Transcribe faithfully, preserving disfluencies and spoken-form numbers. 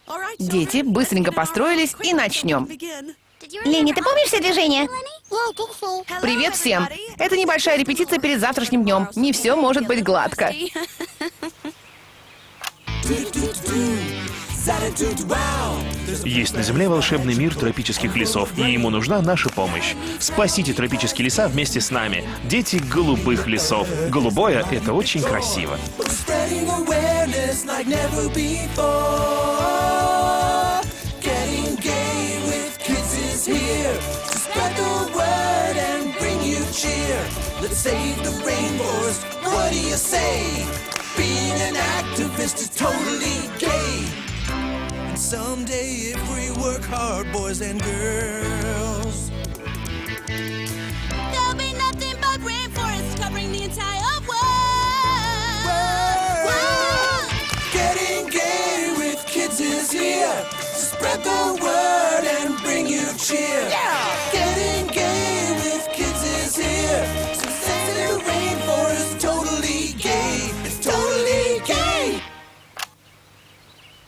Дети, быстренько построились и начнем. Ленни, ты помнишь все движения? Привет всем! Это небольшая репетиция перед завтрашним днем. Не все может быть гладко. Есть на Земле волшебный мир тропических лесов, и ему нужна наша помощь. Спасите тропические леса вместе с нами. Дети голубых лесов. Голубое — это очень красиво. Being an activist is totally gay. And someday if we work hard, boys and girls, there'll be nothing but rainforests covering the entire world. World. World. Getting gay with kids is here. Spread the word.